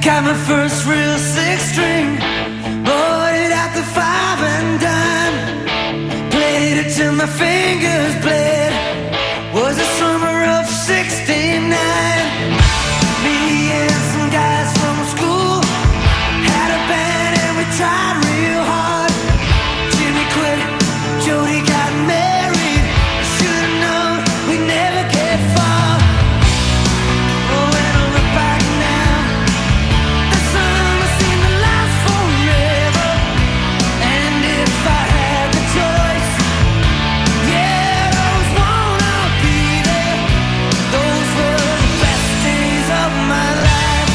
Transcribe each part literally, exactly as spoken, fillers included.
Got my first real six string, bought it at the five and dime. Played it till my fingers bled. Was the summer of sixty-nine. Me and some guys from school had a band and we tried real hard. Jimmy quit, Jody got married. I should've known we'd never get far. Oh, and I look back now, the summer seemed to last forever. And if I had the choice, yeah, I always wanna be there. Those were the best days of my life.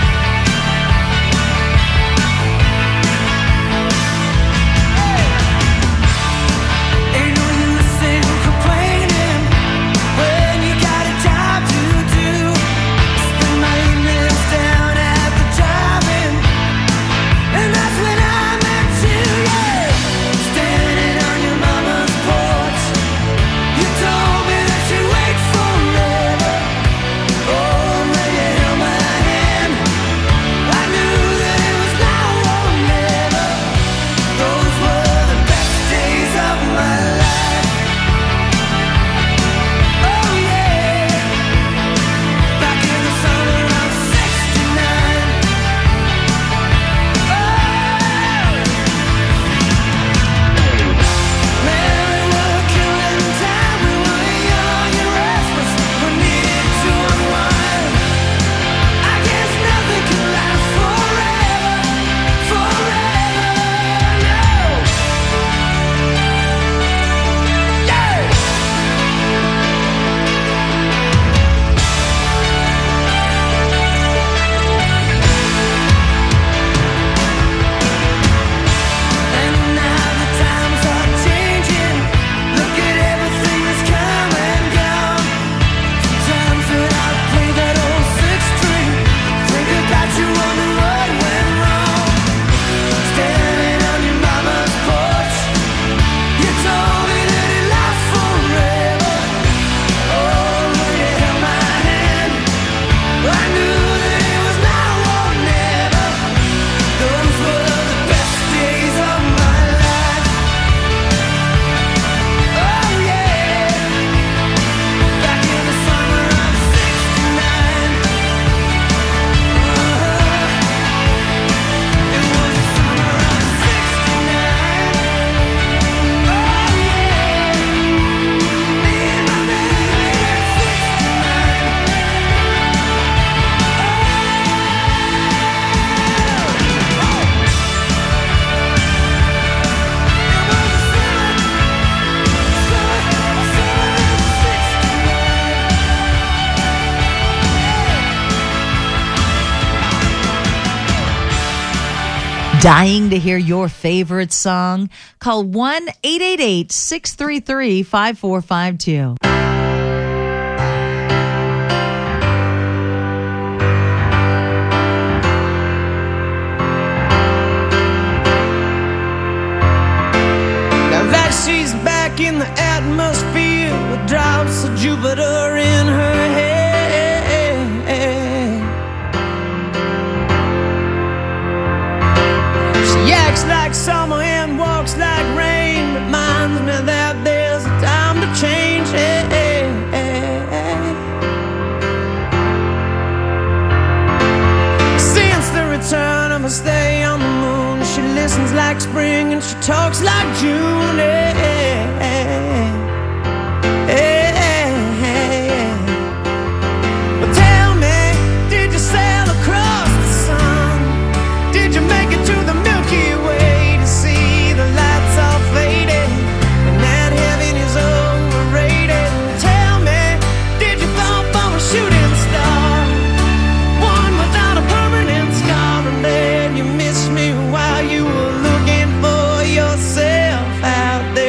Ain't no use in complaining when you got a job to do. Spend my evenings down at the drive-in, and that's when I met you, yeah. Standing on your mama's porch, you told me that you'd wait forever. Oh, when you held my hand, I knew that it was now or never. Those were the best days of my life. Oh yeah, back in the summer of sixty-nine. Oh, man, we were killing time. We were young and restless. We needed to unwind. I guess nothing can last forever, forever, no. Yeah. And now the times are changing. Look at everything that's come and gone. Sometimes when I play that old six string, think about you, wonder what went wrong. Standing on your mama's porch, you told me that it lasts forever. Oh, when you held my hand, I knew that it was now or never. Those were the best days of my life. Oh yeah, back in the summer of sixty-nine. It was the summer of sixty-nine. Oh yeah, me and my baby at sixty-nine. Dying to hear your favorite song? Call one eight eight eight, six three three, five four five two. Now that she's back in the atmosphere with drops of Jupiter in her head. She acts like summer and walks like rain. Reminds me that there's a time to change. Since the return of her stay on the moon, she listens like spring and she talks like June. But tell me, did you sail across the sun? Did you make it to the Milky Way to see the lights all faded and that heaven is overrated? Tell me, did you fall for a shooting star, one without a permanent scar, and then you missed me while you were looking for yourself out there?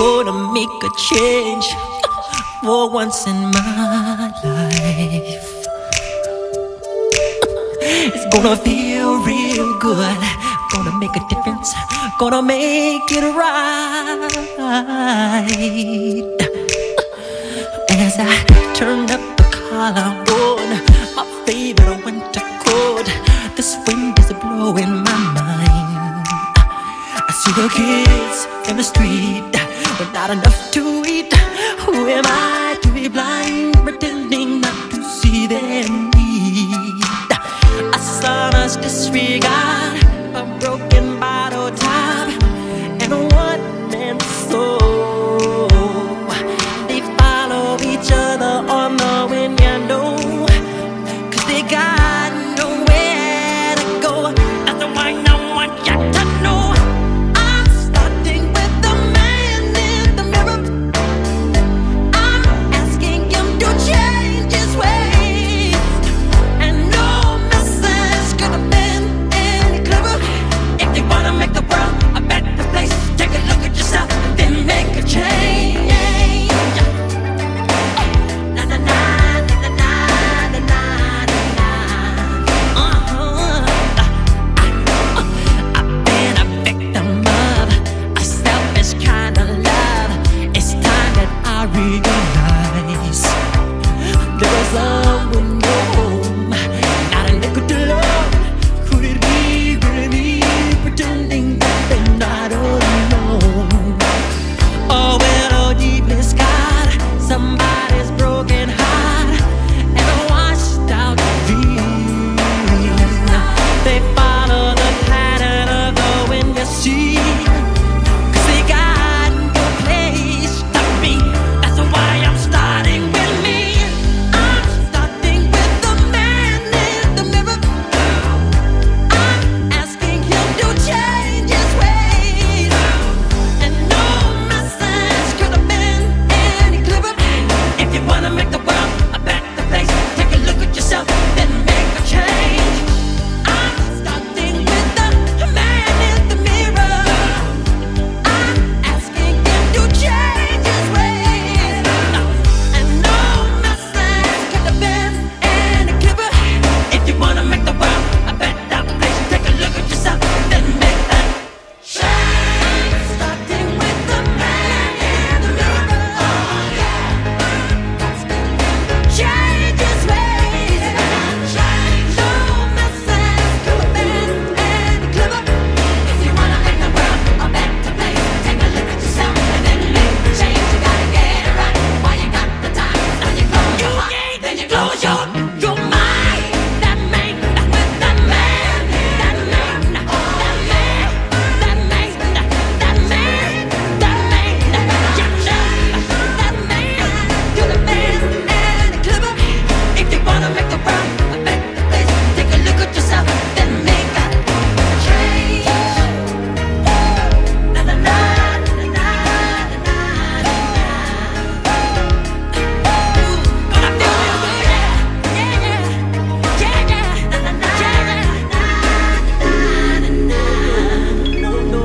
gonna make a change for once in my life. It's gonna feel real good. Gonna make a difference. Gonna make it right. As I turn up the collar on my favorite winter coat, this wind is blowing my mind. I see the kids in the street with not enough to eat. Who am I to be blind, pretending not to see their need? A sonorous disregard, a broken bottle top, and a one-man soul. They follow each other on the wind, you know, 'cause they got nowhere to go. That's why I want you to know I'm starting with the man in the mirror. I'm asking him to change his ways, and no message could have been any clearer. If you wanna make the world a better place, take a look at yourself and then make a change. Na na na na na na na na. Uh-huh. I've been a victim of a selfish kind of love. It's time that I realize there is love with no home, not a nickel to love. Could it be really me pretending that they're not alone? Oh, well, oh, deeply scarred, somebody's broken heart and a washed out dream. They follow the pattern of the wind, you see, 'cause they got no place to be. That's why I'm starting with me. I'm starting with the man in the mirror. I'm asking him to change his ways, and no message could have been any clearer. If you wanna make the world a better place, take a look at yourself, then make a change. I'm starting with the man in the mirror. I'm asking him to change his ways, and no message could have been any clearer. If you wanna make the world a better place, take a look at yourself, then make that change. I'm starting with the man in the mirror. Change his ways, no message could have been any clearer. If you wanna make the world a better place, take a look at yourself and then make the change. You gotta get it right while you got the time. Now you close your heart, then you close your your mind. That man, that man, that man, that man, that man, that man, that man, that man, that man could have been any clearer. If you wanna make the world a better place, take a look at yourself, then make that change. Na na na na na na na. Gonna feel real good, yeah, yeah, yeah, yeah. Na na na na na na. No, no.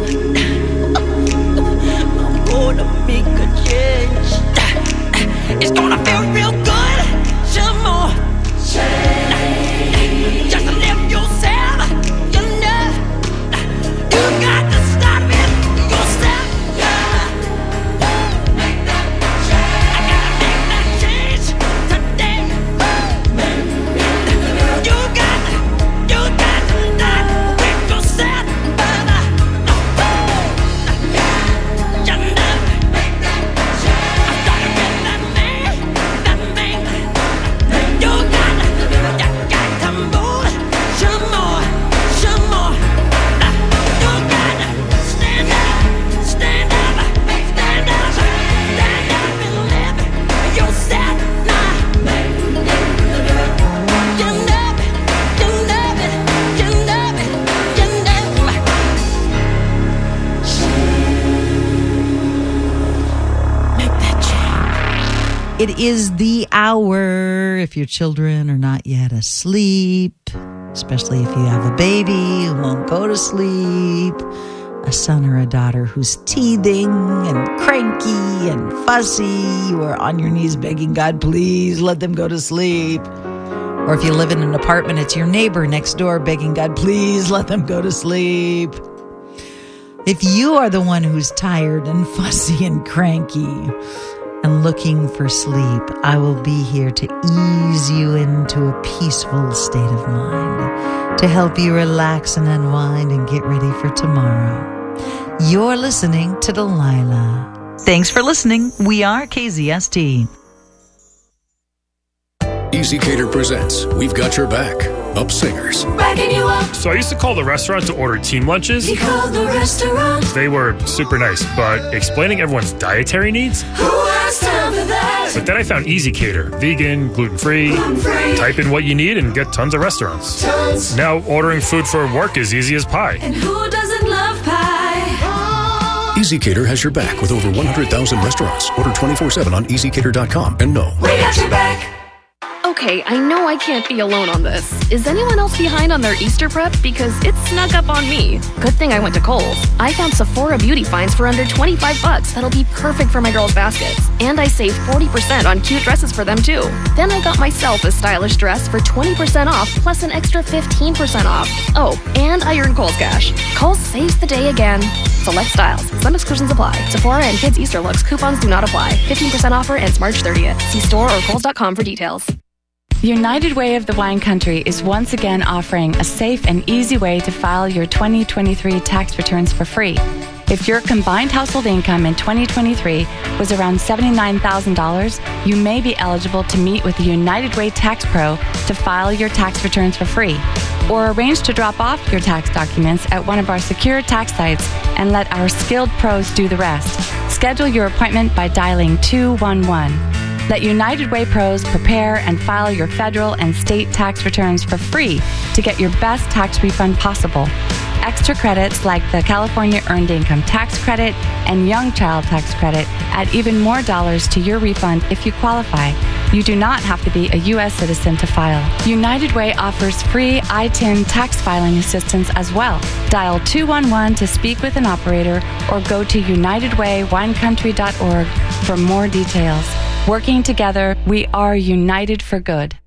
I'm gonna make a change. It's gonna feel real good. Some more. Just to live yourself, you know. You got to start with yourself. Make that change. I gotta make that change today. You got to, you got to start with yourself, brother. You know. Make that change. I started with that man, that man. You got to, you got to move some more, some more. You got to stand up, stand up, stand up, stand up and live yourself now. You know it, you know it, you know it, you know it. Make that change. It is the hour if your children are not yet asleep, especially if you have a baby who won't go to sleep. a son or a daughter who's teething and cranky and fussy, you are on your knees begging God, please let them go to sleep. Or if you live in an apartment, it's your neighbor next door begging God, please let them go to sleep. If you are the one who's tired and fussy and cranky and looking for sleep, I will be here to ease you into a peaceful state of mind, to help you relax and unwind and get ready for tomorrow. You're listening to Delilah. Thanks for listening. We are K Z S T. ezCater presents We've Got Your Back, Up Singers. Backing you up. So I used to call the restaurant to order team lunches. He called the restaurant. They were super nice, but explaining everyone's dietary needs? Who has time for that? But then I found ezCater. Vegan, gluten-free. Gluten-free. Type in what you need and get tons of restaurants. Tons. Now ordering food for work is easy as pie. And who doesn't love pie? ezCater has your back with over one hundred thousand restaurants. Order twenty-four seven on e z cater dot com and know. We got your back. Okay, I know I can't be alone on this. Is anyone else behind on their Easter prep? Because it snuck up on me. Good thing I went to Kohl's. I found Sephora beauty finds for under twenty-five bucks that'll be perfect for my girls' baskets. And I saved forty percent on cute dresses for them too. Then I got myself a stylish dress for twenty percent off plus an extra fifteen percent off. Oh, and I earned Kohl's Cash. Kohl's saves the day again. Select styles. Some exclusions apply. Sephora and kids' Easter looks coupons do not apply. fifteen percent offer ends March thirtieth. See store or kohls dot com for details. United Way of the Wine Country is once again offering a safe and easy way to file your twenty twenty-three tax returns for free. If your combined household income in twenty twenty-three was around seventy-nine thousand dollars, you may be eligible to meet with the United Way Tax Pro to file your tax returns for free. Or arrange to drop off your tax documents at one of our secure tax sites and let our skilled pros do the rest. Schedule your appointment by dialing two one one. Let United Way pros prepare and file your federal and state tax returns for free to get your best tax refund possible. Extra credits like the California Earned Income Tax Credit and Young Child Tax Credit add even more dollars to your refund if you qualify. You do not have to be a U S citizen to file. United Way offers free I T I N tax filing assistance as well. Dial two one one to speak with an operator or go to united way wine country dot org for more details. Working together, we are united for good.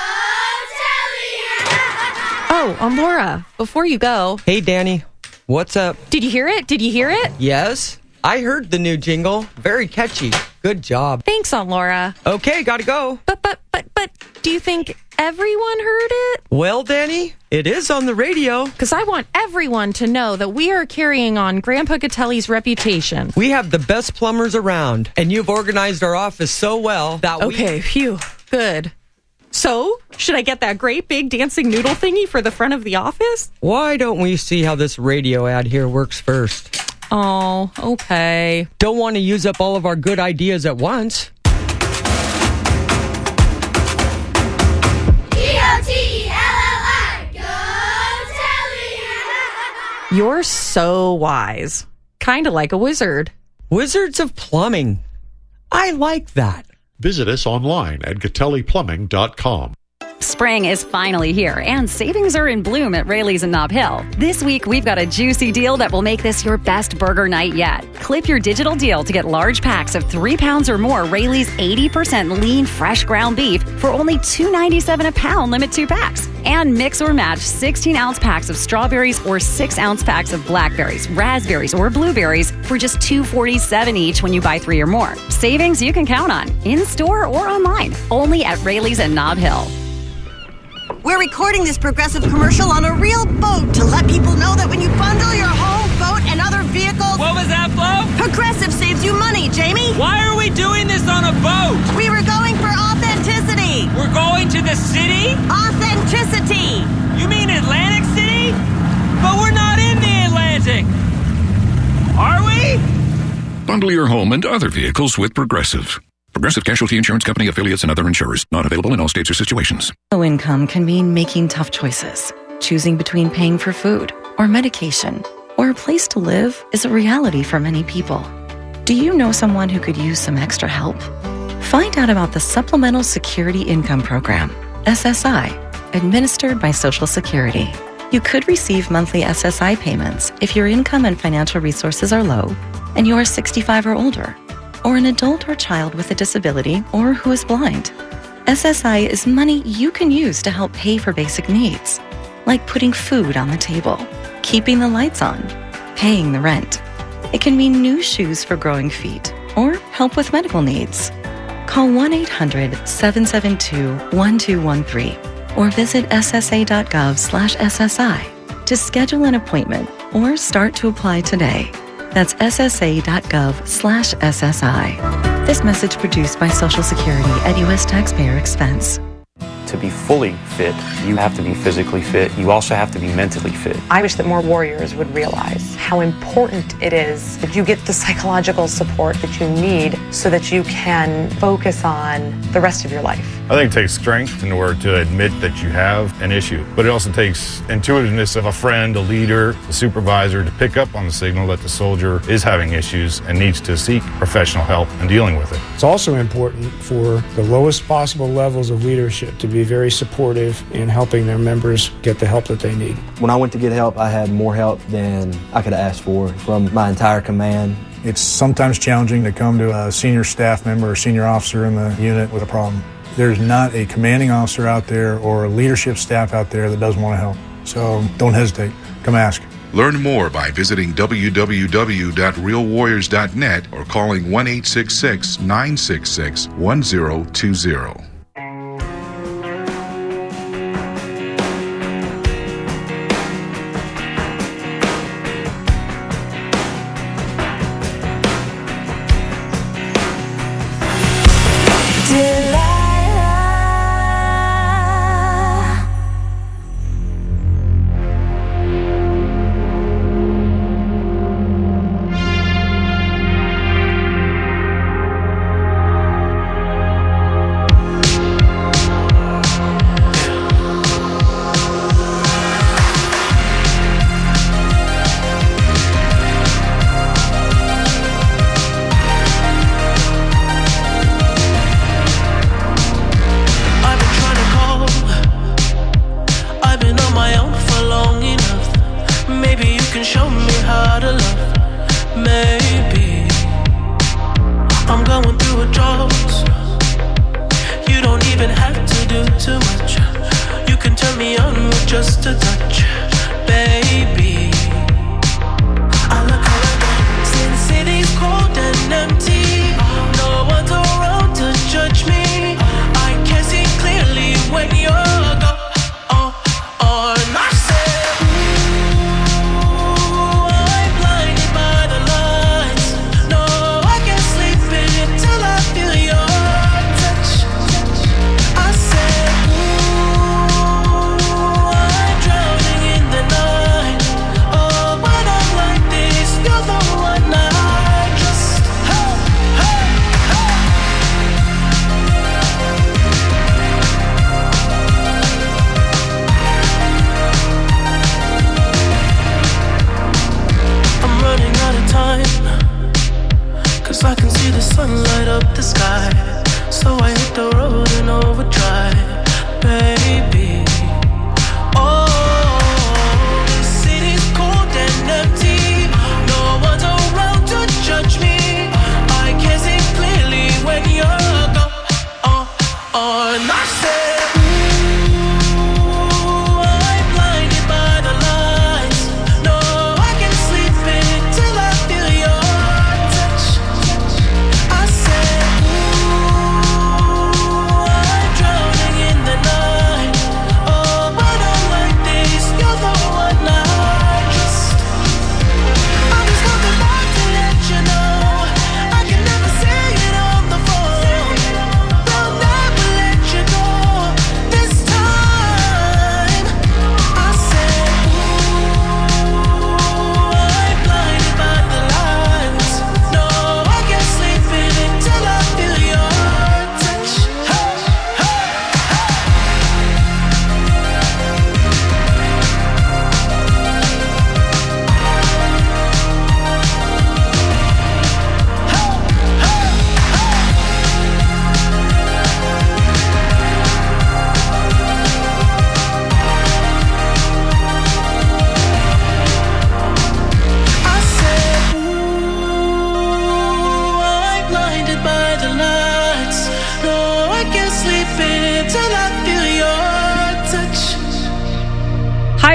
Oh, I'm Laura. Before you go... Hey, Danny. What's up? Did you hear it? Did you hear it? Yes. I heard the new jingle. Very catchy. Good job. Thanks, Aunt Laura. Okay, gotta go. But, but, but, but, do you think everyone heard it? Well, Danny, it is on the radio. Because I want everyone to know that we are carrying on Grandpa Gatelli's reputation. We have the best plumbers around, and you've organized our office so well that we... Okay, phew. Good. So, should I get that great big dancing noodle thingy for the front of the office? Why don't we see how this radio ad here works first? Oh, okay. Don't want to use up all of our good ideas at once. You're so wise. Kind of like a wizard. Wizards of Plumbing. I like that. Visit us online at gatelli plumbing dot com. Spring is finally here, and savings are in bloom at Rayleigh's in Nob Hill. This week, we've got a juicy deal that will make this your best burger night yet. Clip your digital deal to get large packs of three pounds or more Rayleigh's eighty percent lean, fresh ground beef for only two ninety-seven a pound, limit two packs. And mix or match sixteen-ounce packs of strawberries or six-ounce packs of blackberries, raspberries, or blueberries for just two forty-seven each when you buy three or more. Savings you can count on, in-store or online, only at Rayleigh's in Nob Hill. We're recording this Progressive commercial on a real boat to let people know that when you bundle your home, boat, and other vehicles... What was that, Flo? Progressive saves you money, Jamie. Why are we doing this on a boat? We were going for authenticity. We're going to the city? Authenticity. You mean Atlantic City? But we're not in the Atlantic. Are we? Bundle your home and other vehicles with Progressive. Progressive Casualty Insurance Company, affiliates, and other insurers. Not available in all states or situations. Low income can mean making tough choices. Choosing between paying for food or medication or a place to live is a reality for many people. Do you know someone who could use some extra help? Find out about the Supplemental Security Income Program, S S I, administered by Social Security. You could receive monthly S S I payments if your income and financial resources are low and you are sixty-five or older, or an adult or child with a disability or who is blind. S S I is money you can use to help pay for basic needs, like putting food on the table, keeping the lights on, paying the rent. It can mean new shoes for growing feet or help with medical needs. Call one eight hundred seven seven two one two one three or visit ssa.gov slash SSI to schedule an appointment or start to apply today. That's ssa.gov slash SSI. This message produced by Social Security at U S taxpayer expense. To be fully fit, you have to be physically fit. You also have to be mentally fit. I wish that more warriors would realize how important it is that you get the psychological support that you need so that you can focus on the rest of your life. I think it takes strength in order to admit that you have an issue, but it also takes intuitiveness of a friend, a leader, a supervisor to pick up on the signal that the soldier is having issues and needs to seek professional help in dealing with it. It's also important for the lowest possible levels of leadership to be very supportive in helping their members get the help that they need. When I went to get help, I had more help than I could have asked for from my entire command. It's sometimes challenging to come to a senior staff member or senior officer in the unit with a problem. There's not a commanding officer out there or a leadership staff out there that doesn't want to help. So don't hesitate. Come ask. Learn more by visiting w w w dot real warriors dot net or calling one eight six six nine six six one zero two zero.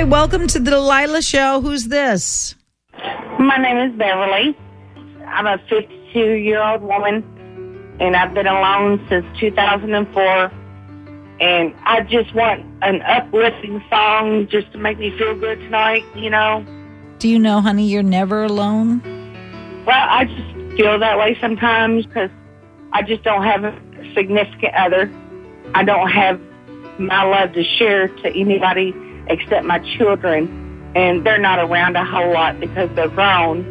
right, welcome to the Delilah Show. Who's this? My name is Beverly. I'm a fifty-two-year-old woman, and I've been alone since two thousand four. And I just want an uplifting song just to make me feel good tonight, you know. Do you know, honey, you're never alone? Well, I just feel that way sometimes because I just don't have a significant other. I don't have my love to share to anybody except my children. And they're not around a whole lot because they're grown.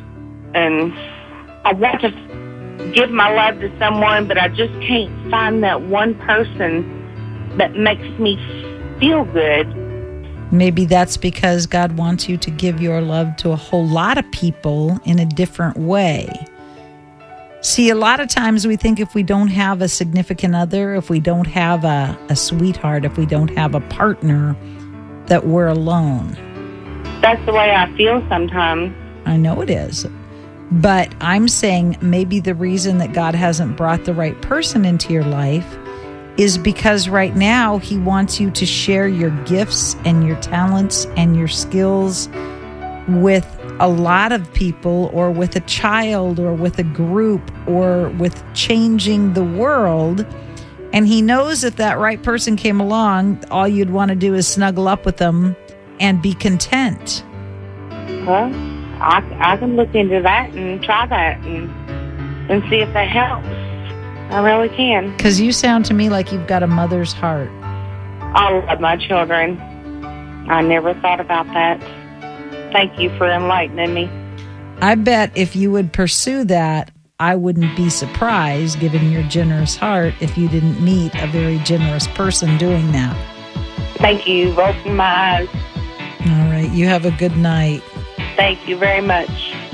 And I want to give my love to someone, but I just can't find that one person that makes me feel good. Maybe that's because God wants you to give your love to a whole lot of people in a different way. See, a lot of times we think if we don't have a significant other, if we don't have a, a sweetheart, if we don't have a partner, that we're alone. That's the way I feel sometimes. I know it is. But I'm saying maybe the reason that God hasn't brought the right person into your life is because right now he wants you to share your gifts and your talents and your skills with a lot of people, or with a child, or with a group, or with changing the world. And he knows if that right person came along, all you'd want to do is snuggle up with them and be content. Well, I, I can look into that and try that and, and see if that helps. I really can. Because you sound to me like you've got a mother's heart. I love my children. I never thought about that. Thank you for enlightening me. I bet if you would pursue that, I wouldn't be surprised, given your generous heart, if you didn't meet a very generous person doing that. Thank you. You've opened my eyes. All right. You have a good night. Thank you very much.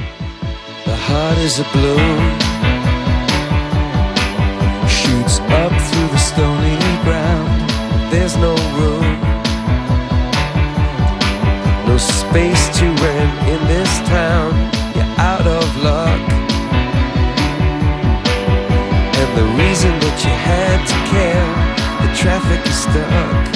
The heart is a bloom, shoots up through the stony ground. There's no room, no space to rent in this town. You're out of luck, and the reason that you had to care, the traffic is stuck,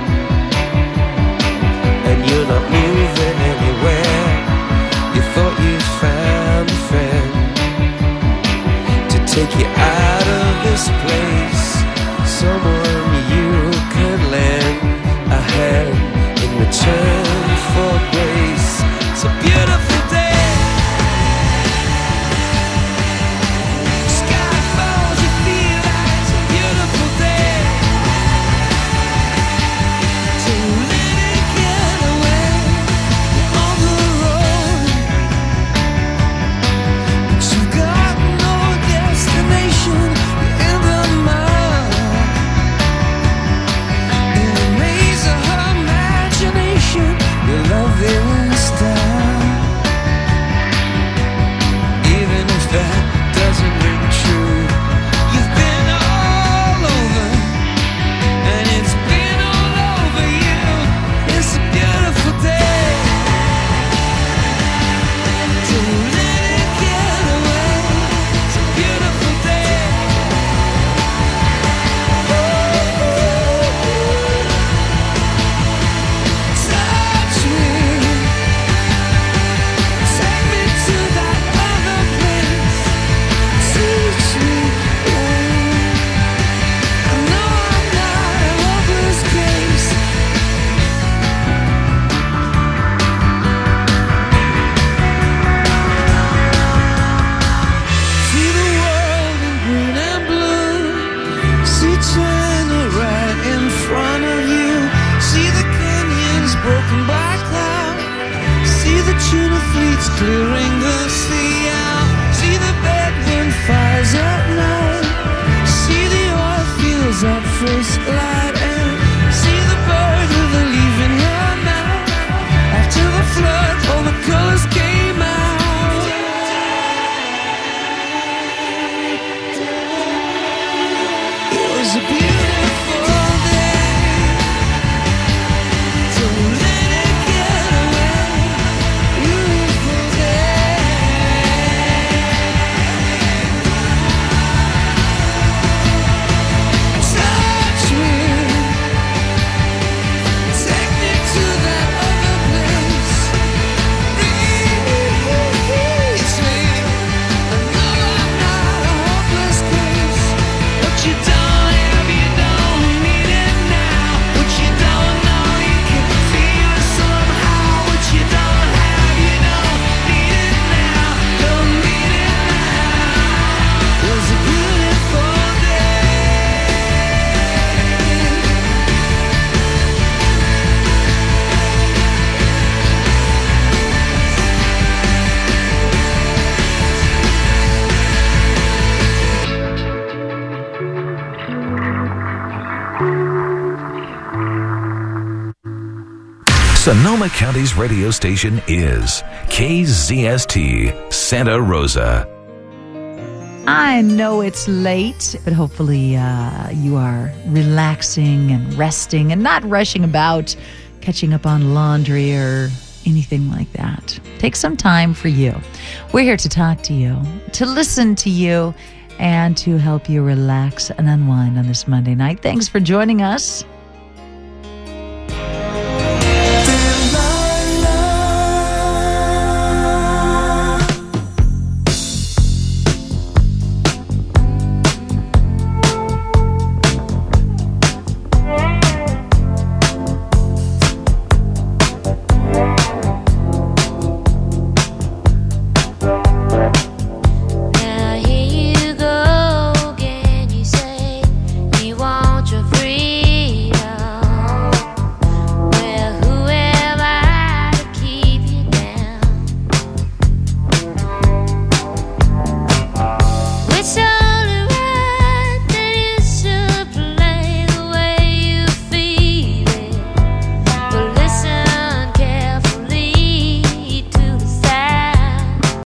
and you're not moving anywhere. You thought you found a friend to take you out of this place, someone you could lend a hand in return for grace. It's a beautiful day. Sky falls, you feel like it's a beautiful day to let it get away on the road, but you got no destination. You're in the Sonoma County's radio station is K Z S T Santa Rosa. I know it's late, but hopefully uh, you are relaxing and resting and not rushing about, catching up on laundry or anything like that. Take some time for you. We're here to talk to you, to listen to you, and to help you relax and unwind on this Monday night. Thanks for joining us.